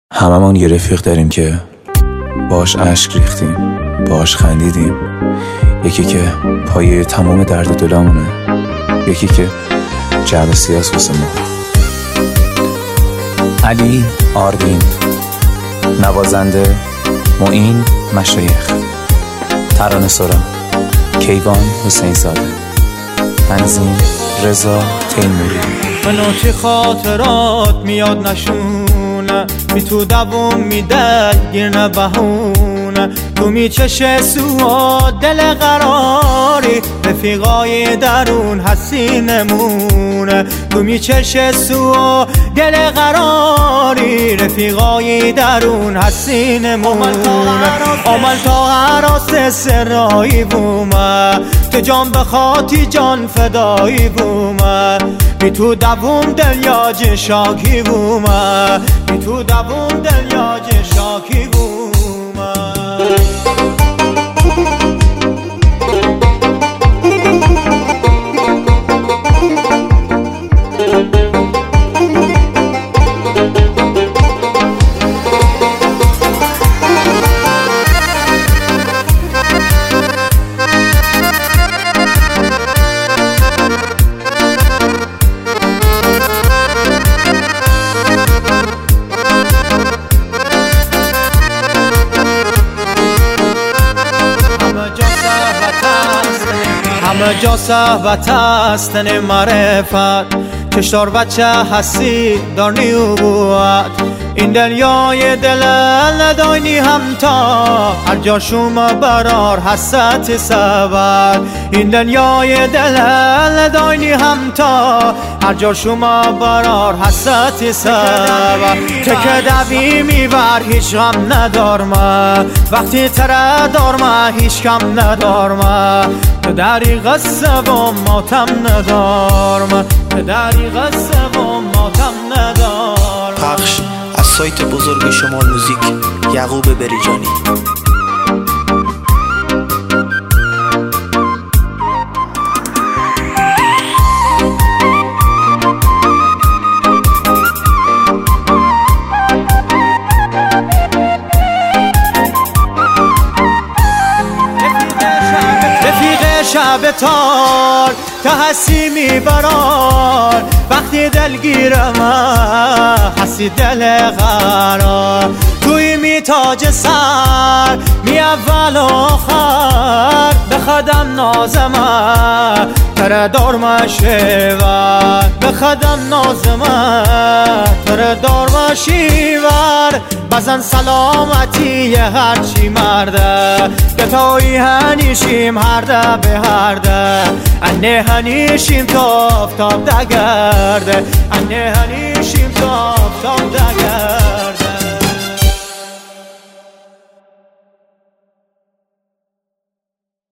هممون یه رفیق داریم که باش اشک ریختیم، باش خندیدیم. یکی که پایه تمام درد دلامونه، یکی که جعبه سیاس واسه ما. علی آروین، نوازنده معین مشایخ، ترانه سرا کیوان حسین زاده، تنظیم رضا تیموری. منو چه خاطرات میاد نشونه، بی تو دووم میده گیر نبهونه. تو میچشه سوا دل قراری، رفیقای درون هستی نمونه. تو میچشه سوا دل قراری، رفیقای درون هستی نمونه. آمل تا عراس سرایی بومه، تو جان بخاطی جان فدایی بومه. بی تو دووم دلیاج شاکی بومه، بی تو دووم دلیاج شاکی بومه. همه جا صحبت هستن معرفت، کشتار بچه هستی دارنی و بود. این دنیای دل نداینی همتا، هر جا شما برار هست سبر. این دنیای دل نداینی همتا، هر جا شما برار هست سبر. که دوی میبر هیچ غم ندارم، وقتی تره دارم هیچ کم ندارم. که دریغ سوم ماتم ندارم، که دریغ سوم ماتم ندارم. پخش از سایت بزرگ شمال موزیک، یعقوب بریجانی. شب تار تا هستی میبرار، وقتی دلگیرم هستی دل قرار. توی می تاج سر می اول آخر، بخدم نازم تره دارم شیور. بخدم نازم تره دارم شیور. بزن سلامتی هرچی مرده، گتایی هنیشیم هرده به هرده. انه هنیشیم تاف تاف دگرده، انه هنیشیم تاف تاف دگرده.